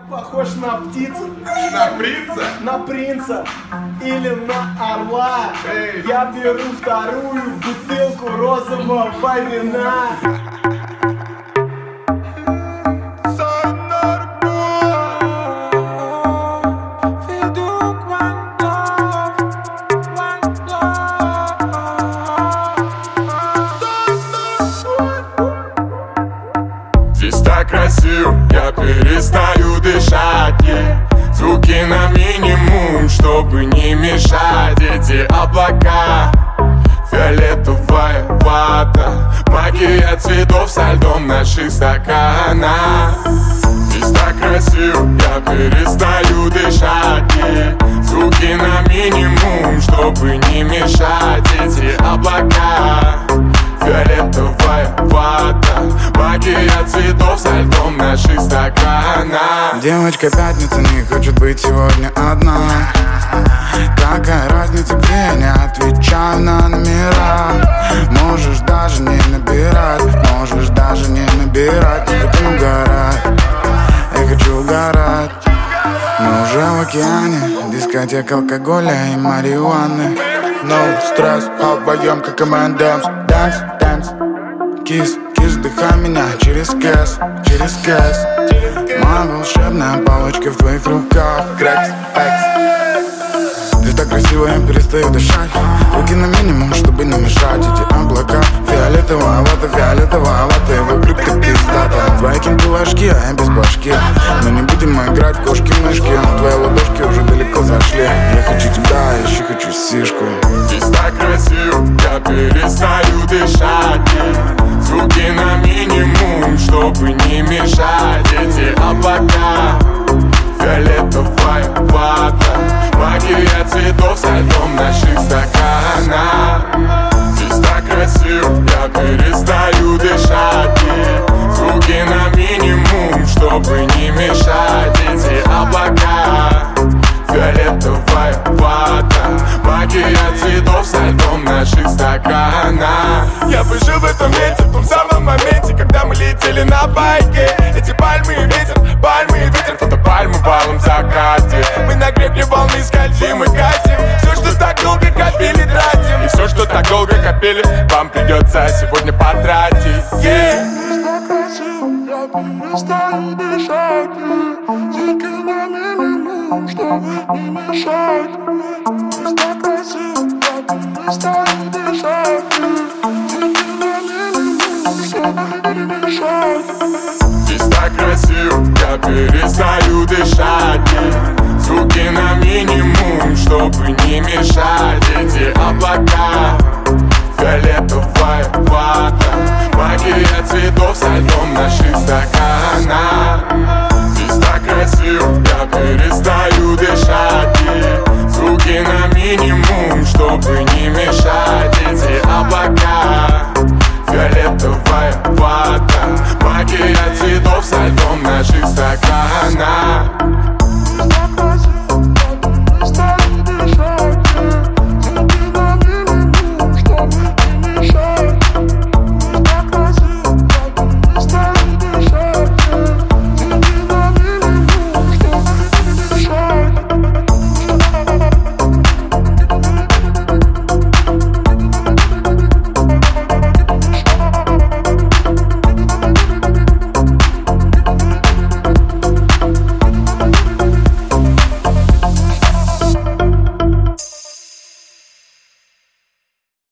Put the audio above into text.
Похож на птицу, На принца? на принца или на орла. Эй. Я беру вторую бутылку розового вина. Здесь так красиво, я перестаю дышать, звуки на минимум, чтобы не мешать. Эти облака, фиолетовая вата, магия цветов со льдом наших стаканах. Здесь так красиво, я перестаю дышать, звуки на минимум, чтобы не мешать. Эти облака, фиолетовая вата, магия цветов со льдом наших стаканах. Девочка пятница не хочет быть сегодня одна. Какая разница, где я не отвечаю на номера. Можешь даже не набирать, можешь даже не набирать. Не хотим угорать, я хочу угорать. Мы уже в океане, дискотека алкоголя и марихуаны. No стресс, а вдвоем как M&M's. Dance, dance, кис, кис, вдыхай меня через кэс, через кэс. Моя волшебная палочка в твоих руках. Крэкс, экс. Здесь так красиво, я перестаю дышать. Руки на минимум, чтобы не мешать. Эти облака, фиолетовая вата, и вокруг ты пиздата. Твои кенты ложки, а я без башки. Но не будем играть в кошки-мышки. Но твои ладошки уже далеко зашли. Я хочу тебя, я еще хочу сишку. Здесь так красиво, я перестаю дышать, звуки на минимум, чтобы не мешать. Эти облака, фиолетовая вата, магия цветов со льдом наших стаканах. Здесь так красиво, я перестаю дышать, звуки на минимум, чтобы не мешать. Эти облака, фиолетовая вата, магия цветов со льдом наших стаканах. Я бы жил в этом месте, в том самом моменте, когда мы летели на байке. Эти пальмы и ветер, фотопальмы в алом закате. Мы на гребне волны скользим и катим. Все, что так долго копили, тратим. И все, что так долго копили, вам придется сегодня потратить. Я перестаю дышать, звуки на минимум, чтобы не мешать. Здесь так красиво, я перестаю дышать, звуки на минимум, чтобы не мешать. Здесь так красиво, я перестаю дышать, звуки на минимум, чтобы не мешать. Эти облака, фиолетовая вата, магия цветов со льдом наших стаканах.